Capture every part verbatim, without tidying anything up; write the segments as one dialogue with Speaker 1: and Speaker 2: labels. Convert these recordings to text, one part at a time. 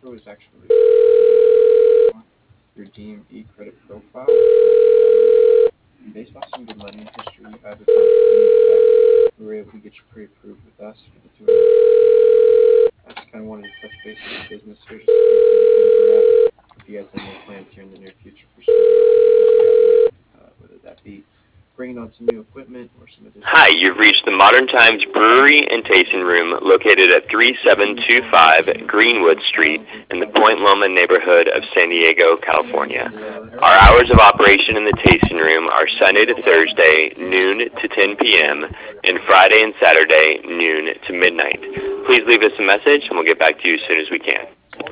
Speaker 1: Geico is actually your D M V credit profile. And based off some good lending history you had with us, we were able to get you pre-approved with us for the two hundred. I just kind of wanted to touch base with the business here, just to see if you guys have any plans here in the near future for some, uh, whether that be bringing on some new equipment or some additional.
Speaker 2: Hi, you've reached the Modern Times Brewery and Tasting Room located at three seven two five Greenwood Street in the Point Loma neighborhood of San Diego, California. Our hours of operation in the tasting room are Sunday to Thursday, noon to ten p.m., and Friday and Saturday, noon to midnight. Please leave us a message, and we'll get back to you as soon as we can.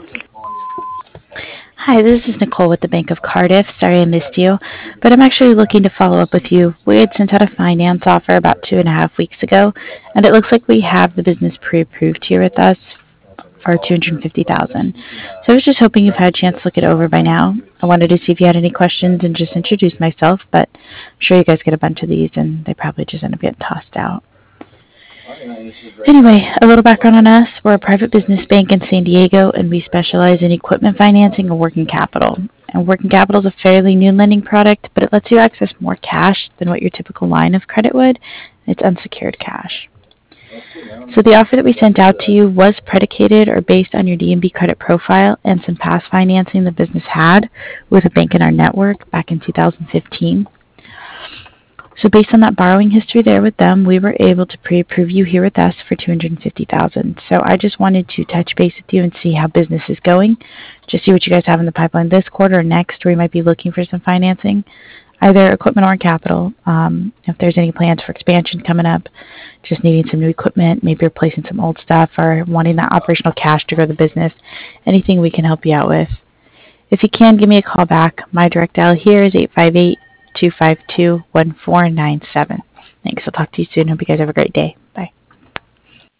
Speaker 3: Hi, this is Nicole with the Bank of Cardiff. Sorry I missed you, but I'm actually looking to follow up with you. We had sent out a finance offer about two and a half weeks ago, and it looks like we have the business pre-approved here with us for two hundred fifty thousand dollars. So I was just hoping you've had a chance to look it over by now. I wanted to see if you had any questions and just introduce myself, but I'm sure you guys get a bunch of these, and they probably just end up getting tossed out. Anyway, a little background on us. We're a private business bank in San Diego, and we specialize in equipment financing and working capital. And working capital is a fairly new lending product, but it lets you access more cash than what your typical line of credit would. It's unsecured cash. So the offer that we sent out to you was predicated or based on your D M V credit profile and some past financing the business had with a bank in our network back in two thousand fifteen. So based on that borrowing history there with them, we were able to pre-approve you here with us for two hundred fifty thousand dollars. So I just wanted to touch base with you and see how business is going, just see what you guys have in the pipeline this quarter or next, where you might be looking for some financing, either equipment or capital. Um, if there's any plans for expansion coming up, just needing some new equipment, maybe replacing some old stuff, or wanting that operational cash to grow the business, anything we can help you out with. If you can, give me a call back. My direct dial here is eight five eight, two five two, one four nine seven. Thanks. I'll talk to you soon. Hope you guys have a great day. Bye.